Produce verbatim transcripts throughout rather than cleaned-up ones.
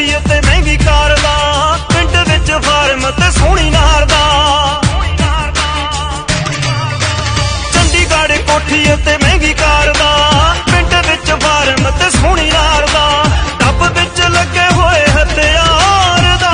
कोठी उत्ते महंगी कार दा, पिंड विच फार्म ते सोहनी नार दा। चंडीगढ़ कोठी उत्ते महंगी कार दा, पिंड विच फार्म ते सोहनी नार दा। डब विच लगे होए हथियार दा।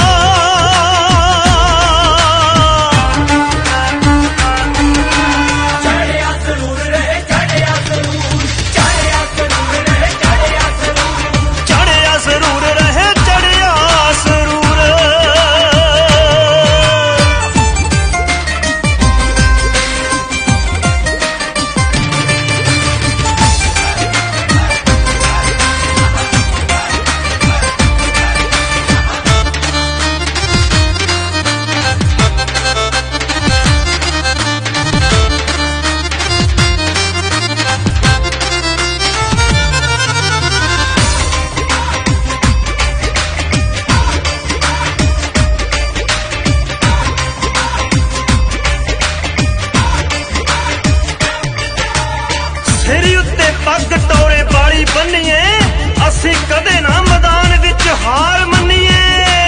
सिरी उत्ते पग टोरे बाली बन्नीए, असी कदे ना मैदान विच हार मन्नीए।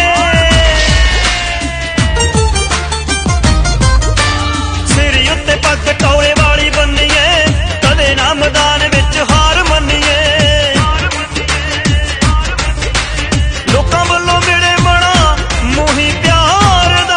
सिरी उत्ते पग टोरे बाली बन्नीए, कदे ना मैदान विच हार मन्नीए। लोकां वल्लों मिले मना मोही प्यार दा।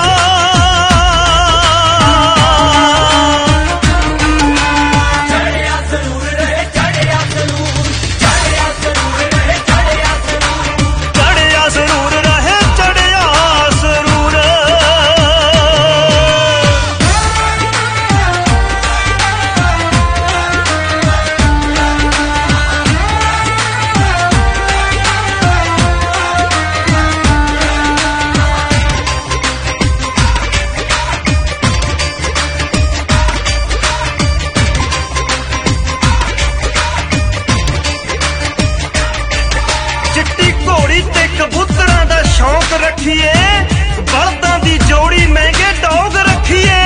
कबूतरां दा शौक रखिए, बलदां दी जोड़ी महंगे डॉग रखिए।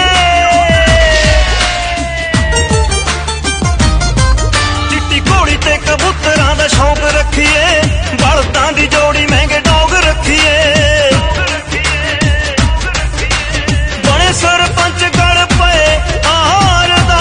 चिट्टी घोड़ी ते कबूतरां दा शौक रखिए, बलदां दी जोड़ी महंगे डॉग रखिए। बड़े सरपंच गल पे हार दा।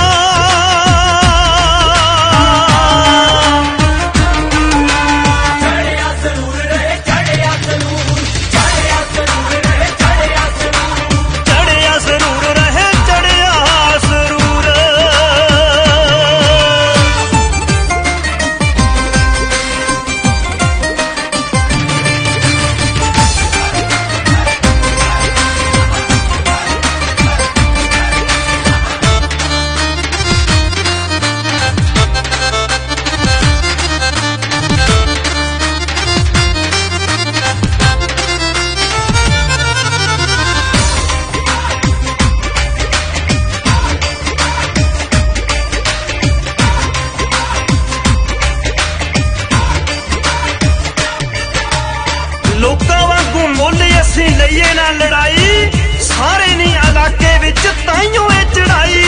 लोकां वांगू मुल असी लईए ना लड़ाई, सारे नी इलाके विच ताइयों ए चढ़ाई।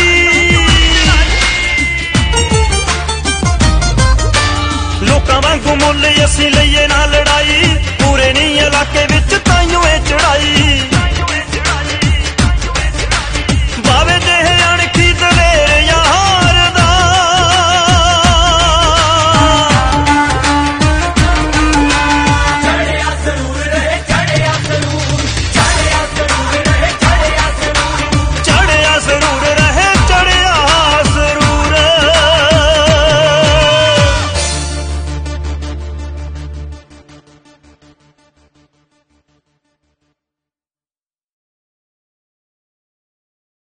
लोकां वांगू मुल असी लईए ना लड़ाई,